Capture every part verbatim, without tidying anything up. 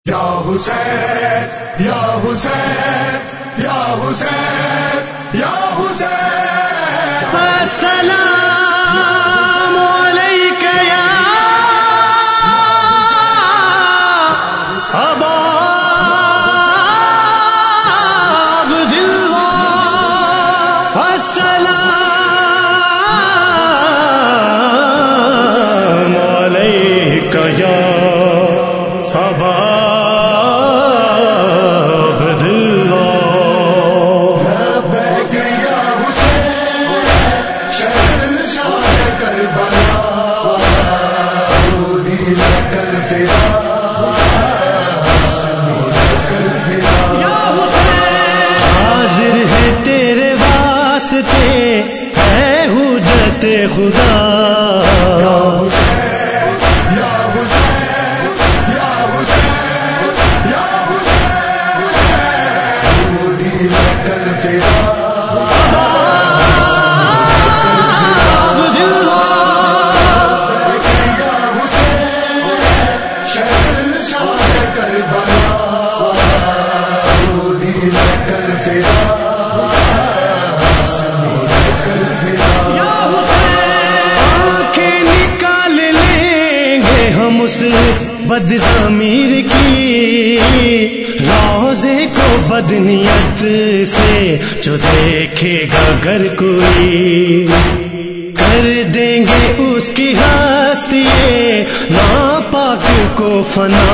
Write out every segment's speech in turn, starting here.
یا حسین یا حسین یا حسین یا حسین السلام علیک یا ابا عبداللہ السلام علیک یا ابا حاضر ہے تیرے واسطے اے حجت خدا اس بد ضمیر کی روزے کو بدنیت سے جو دیکھے گا گر کوئی کر دیں گے اس کی ہستی ناپاک کو فنا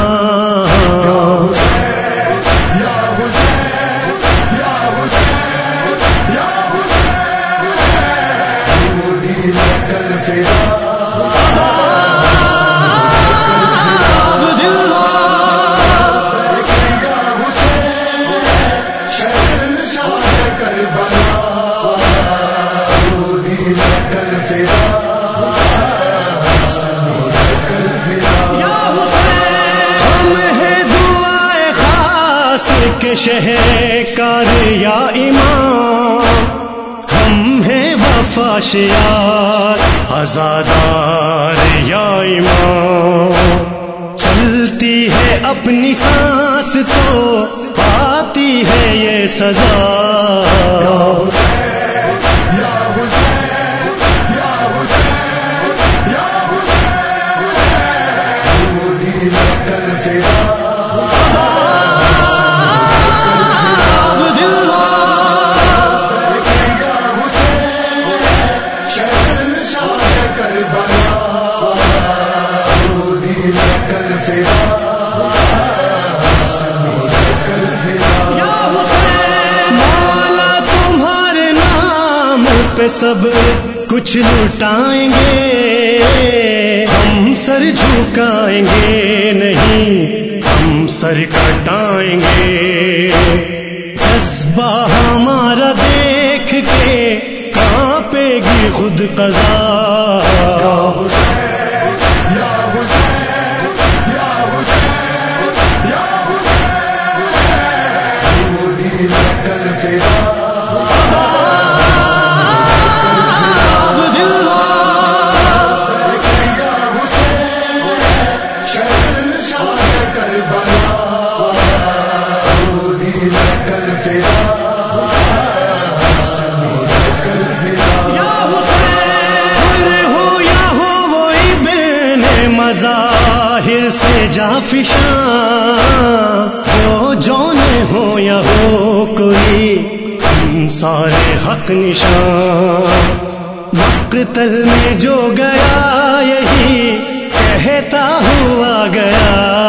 کے شہر کار یا امام ہم ہیں وفا شیار آزادار یا امام چلتی ہے اپنی سانس تو آتی ہے یہ صدا سب کچھ لٹائیں گے ہم سر جھکائیں گے نہیں ہم سر کٹائیں گے جذبہ ہمارا دیکھ کے کانپے گی خود قضا ظاہر سے جافشاں ہو جونے ہو یا ہو کوئی ہم سارے حق نشان مقتل میں جو گیا یہی کہتا ہوا گیا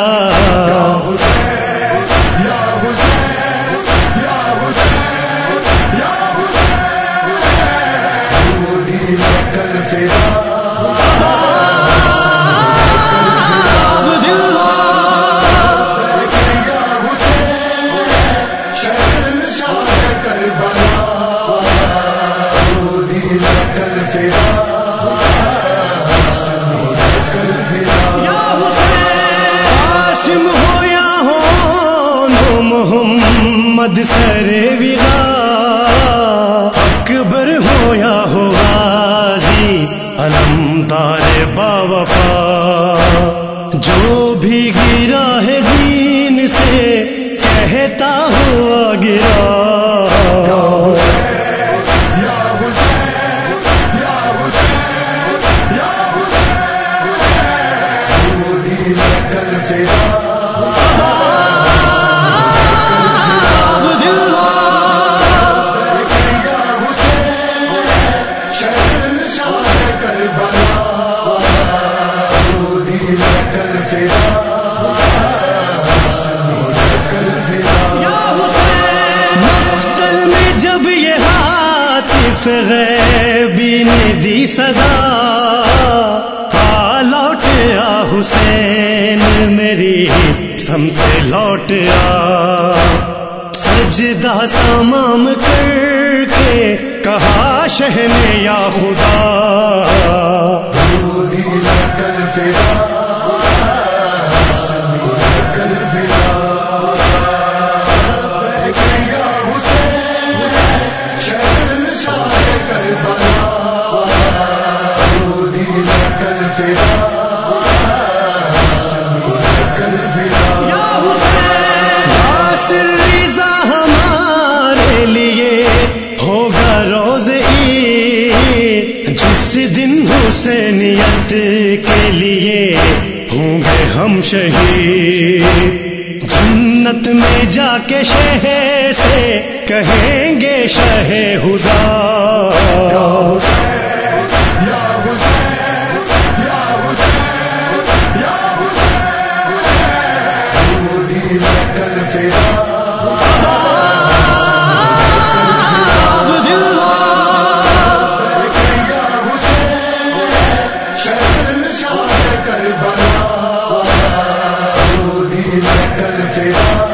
محمد سر وغا اکبر ہو یا ہو غازی علمدار با وفا جو بھی گرا ہے دین حرف غیبی نے دی صدا، آ لوٹ آ حسین میری سمت لوٹ آ، سجدہ تمام کر کے کہا شہ نے یا خدا، حسینیت کے لیے ہوں گے ہم شہید، جنت میں جا کے شہ سے کہیں گے شہ ہدا، Fade